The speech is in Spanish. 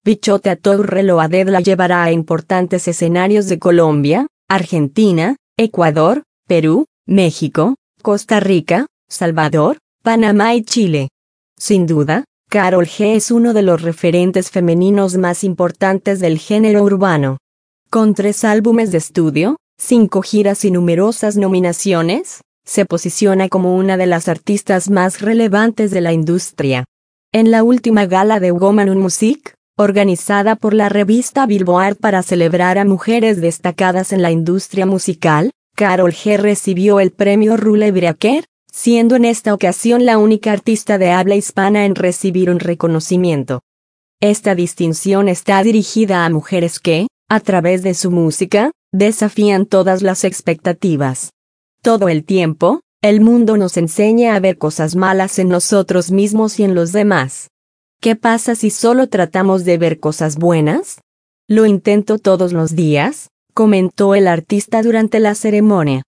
Bichota Torre Loaded la llevará a importantes escenarios de Colombia, Argentina, Ecuador, Perú, México, Costa Rica, Salvador, Panamá y Chile. Sin duda, Karol G es uno de los referentes femeninos más importantes del género urbano. Con 3 álbumes de estudio, 5 giras y numerosas nominaciones, se posiciona como una de las artistas más relevantes de la industria. En la última gala de Woman in Music, organizada por la revista Billboard para celebrar a mujeres destacadas en la industria musical, Karol G recibió el premio Rule Breaker, siendo en esta ocasión la única artista de habla hispana en recibir un reconocimiento. Esta distinción está dirigida a mujeres que, a través de su música, desafían todas las expectativas. Todo el tiempo, el mundo nos enseña a ver cosas malas en nosotros mismos y en los demás. ¿Qué pasa si solo tratamos de ver cosas buenas? Lo intento todos los días, comentó el artista durante la ceremonia.